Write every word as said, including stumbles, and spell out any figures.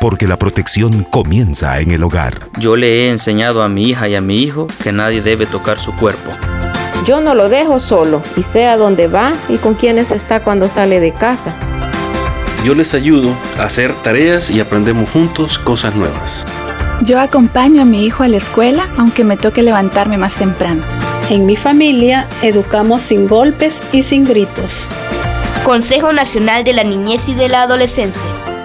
porque la protección comienza en el hogar. Yo le he enseñado a mi hija y a mi hijo que nadie debe tocar su cuerpo. Yo no lo dejo solo y sé a dónde va y con quiénes está cuando sale de casa. Yo les ayudo a hacer tareas y aprendemos juntos cosas nuevas. Yo acompaño a mi hijo a la escuela, aunque me toque levantarme más temprano. En mi familia, educamos sin golpes y sin gritos. Consejo Nacional de la Niñez y de la Adolescencia.